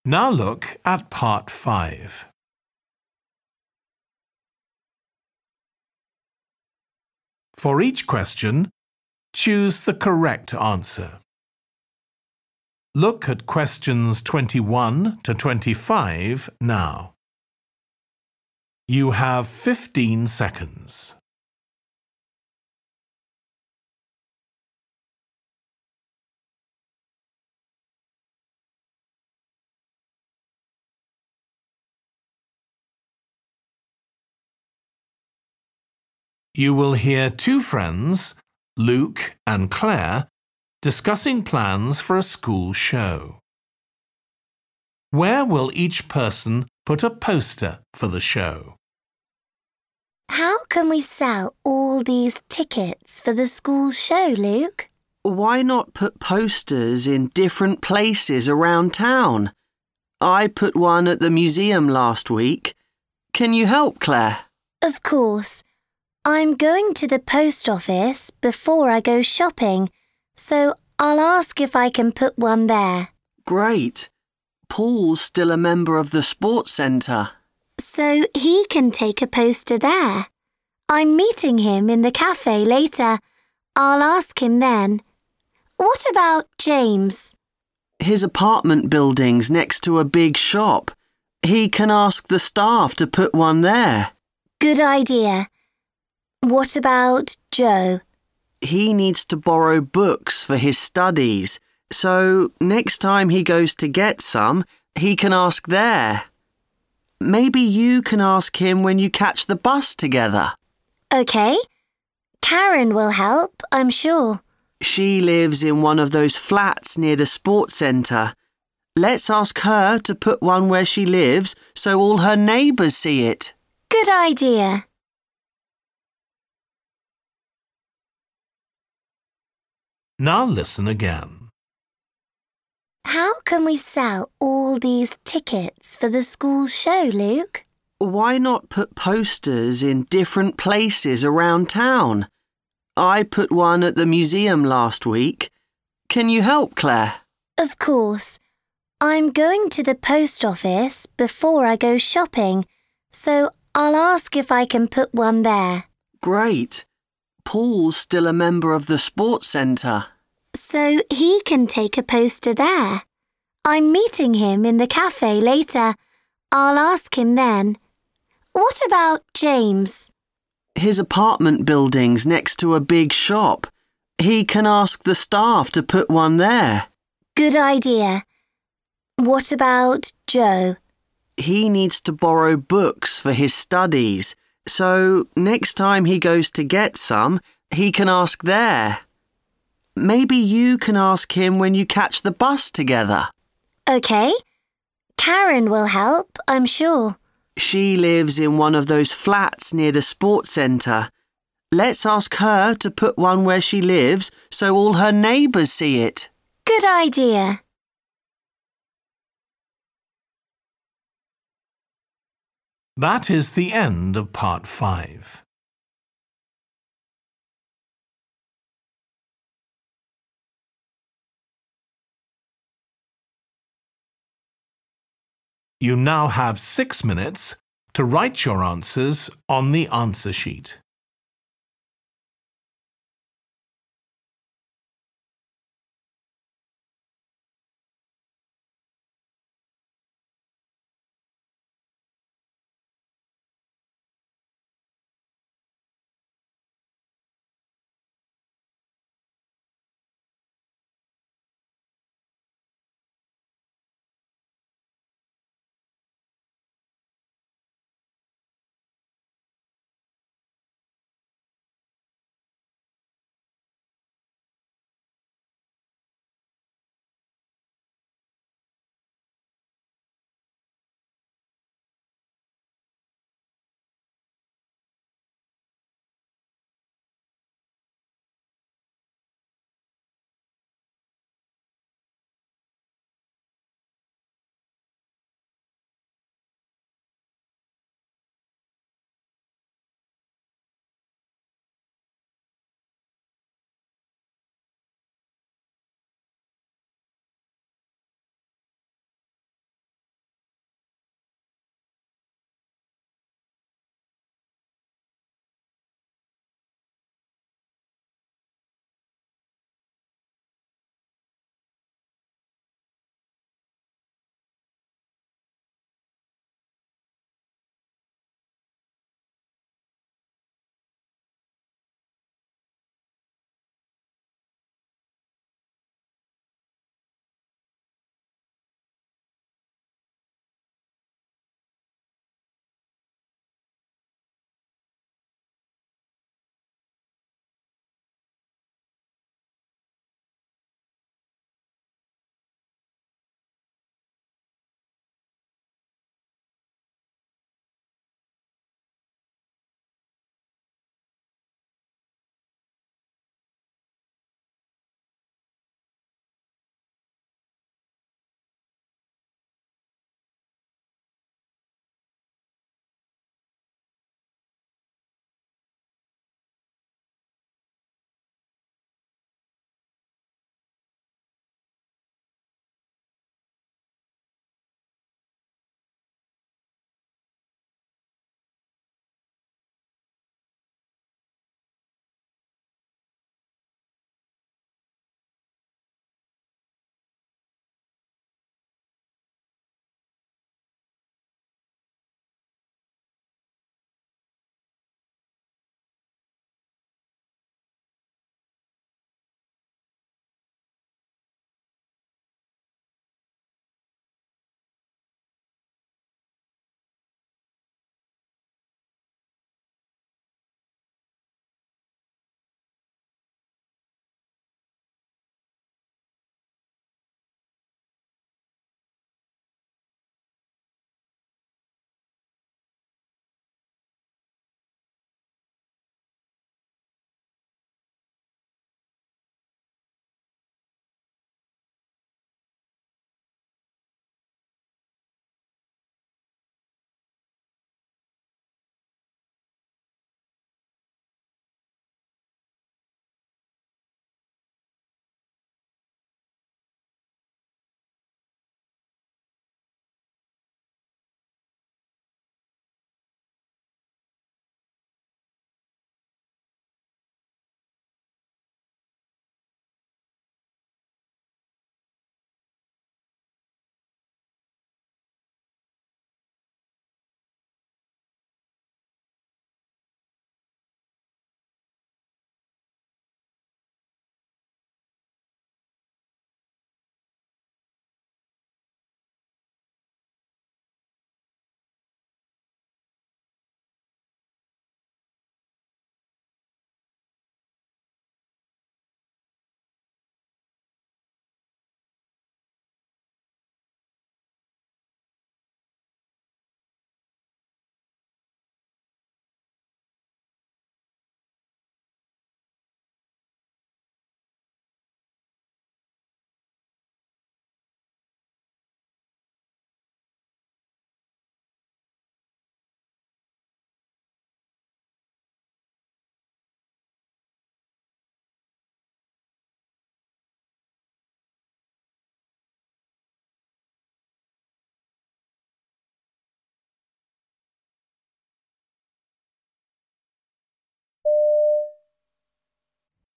Now look at part 5. For each question, choose the correct answer. Look at questions 21 to 25 now. You have 15 seconds. You will hear two friends, Luke and Claire, discussing plans for a school show. Where will each person put a poster for the show? How can we sell all these tickets for the school show, Luke? Why not put posters in different places around town? I put one at the museum last week. Can you help, Claire? Of course. I'm going to the post office before I go shopping, so I'll ask if I can put one there. Great. Paul's still a member of the sports centre. So he can take a poster there. I'm meeting him in the cafe later. I'll ask him then. What about James? His apartment building's next to a big shop. He can ask the staff to put one there. Good idea. What about Joe? He needs to borrow books for his studies, so next time he goes to get some, he can ask there. Maybe you can ask him when you catch the bus together. OK. Karen will help, I'm sure. She lives in one of those flats near the sports centre. Let's ask her to put one where she lives so all her neighbours see it. Good idea. Now listen again. How can we sell all these tickets for the school show, Luke? Why not put posters in different places around town? I put one at the museum last week. Can you help, Claire? Of course. I'm going to the post office before I go shopping, so I'll ask if I can put one there. Great. Paul's still a member of the sports centre. So he can take a poster there. I'm meeting him in the cafe later. I'll ask him then. What about James? His apartment building's next to a big shop. He can ask the staff to put one there. Good idea. What about Joe? He needs to borrow books for his studies, so next time he goes to get some, he can ask there. Maybe you can ask him when you catch the bus together. OK. Karen will help, I'm sure. She lives in one of those flats near the sports centre. Let's ask her to put one where she lives so all her neighbours see it. Good idea. That is the end of part 5. You now have 6 minutes to write your answers on the answer sheet.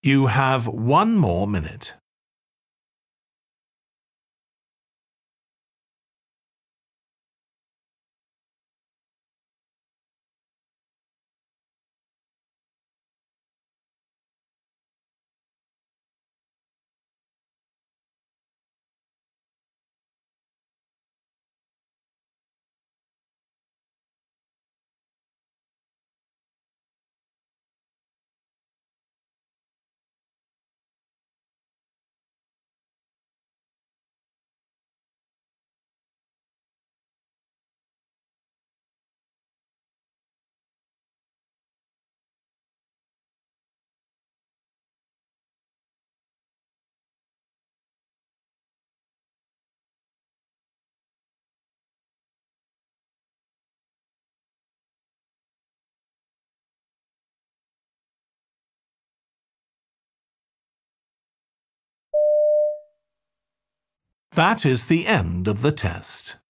You have 1 more minute. That is the end of the test.